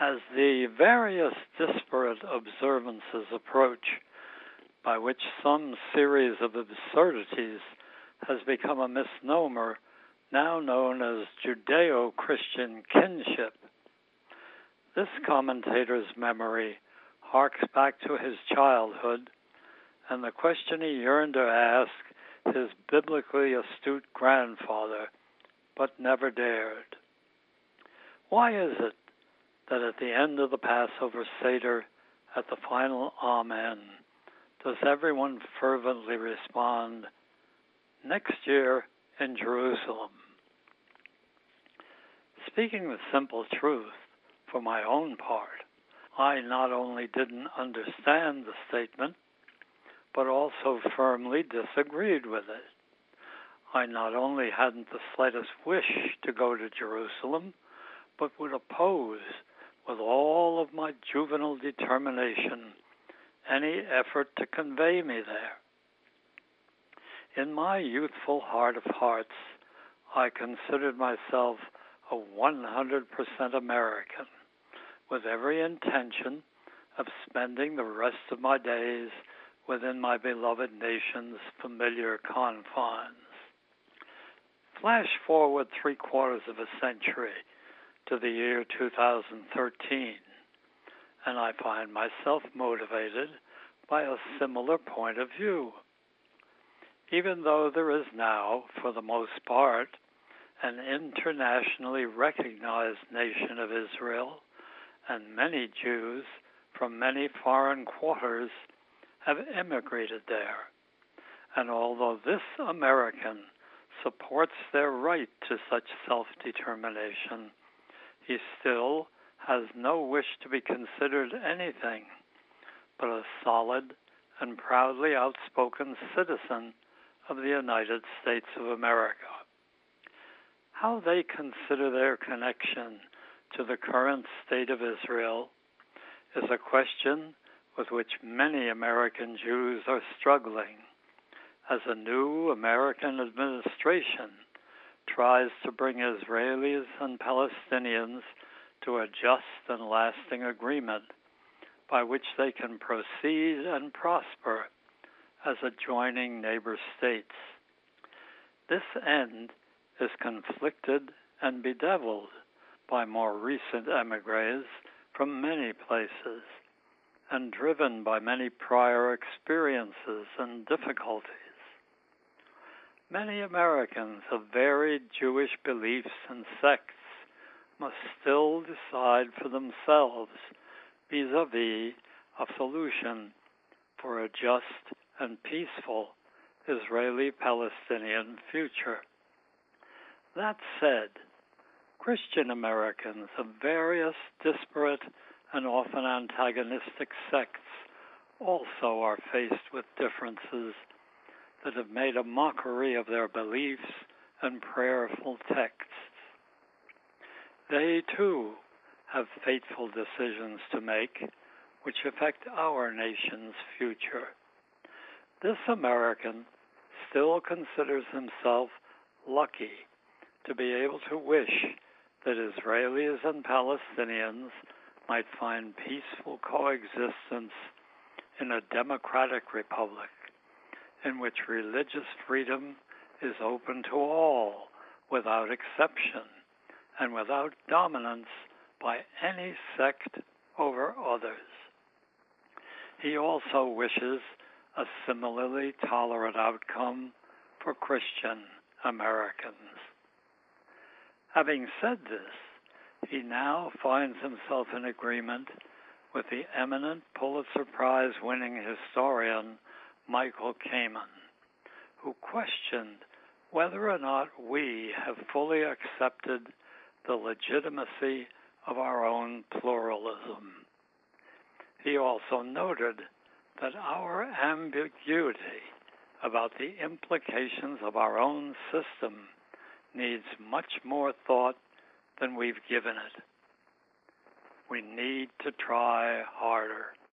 As the various disparate observances approach, by which some series of absurdities has become a misnomer now known as Judeo-Christian kinship, this commentator's memory harks back to his childhood and the question he yearned to ask his biblically astute grandfather, but never dared. Why is it that at the end of the Passover Seder, at the final Amen, does everyone fervently respond, "Next year in Jerusalem"? Speaking the simple truth, for my own part, I not only didn't understand the statement, but also firmly disagreed with it. I not only hadn't the slightest wish to go to Jerusalem, but would oppose, with all of my juvenile determination, any effort to convey me there. In my youthful heart of hearts, I considered myself a 100% American, with every intention of spending the rest of my days within my beloved nation's familiar confines. Flash forward 3/4 of a century to the year 2013, and I find myself motivated by a similar point of view. Even though there is now, for the most part, an internationally recognized nation of Israel, and many Jews from many foreign quarters have immigrated there, and although this American supports their right to such self-determination, he still has no wish to be considered anything but a solid and proudly outspoken citizen of the United States of America. How they consider their connection to the current state of Israel is a question with which many American Jews are struggling, as a new American administration tries to bring Israelis and Palestinians to a just and lasting agreement by which they can proceed and prosper as adjoining neighbor states. This end is conflicted and bedeviled by more recent emigres from many places, and driven by many prior experiences and difficulties. Many Americans of varied Jewish beliefs and sects must still decide for themselves vis-a-vis a solution for a just and peaceful Israeli-Palestinian future. That said, Christian Americans of various disparate and often antagonistic sects also are faced with differences that have made a mockery of their beliefs and prayerful texts. They, too, have fateful decisions to make which affect our nation's future. This American still considers himself lucky to be able to wish that Israelis and Palestinians might find peaceful coexistence in a democratic republic in which religious freedom is open to all without exception and without dominance by any sect over others. He also wishes a similarly tolerant outcome for Christian Americans. Having said this, he now finds himself in agreement with the eminent Pulitzer Prize-winning historian Michael Kamen, who questioned whether or not we have fully accepted the legitimacy of our own pluralism. He also noted that our ambiguity about the implications of our own system needs much more thought than we've given it. We need to try harder.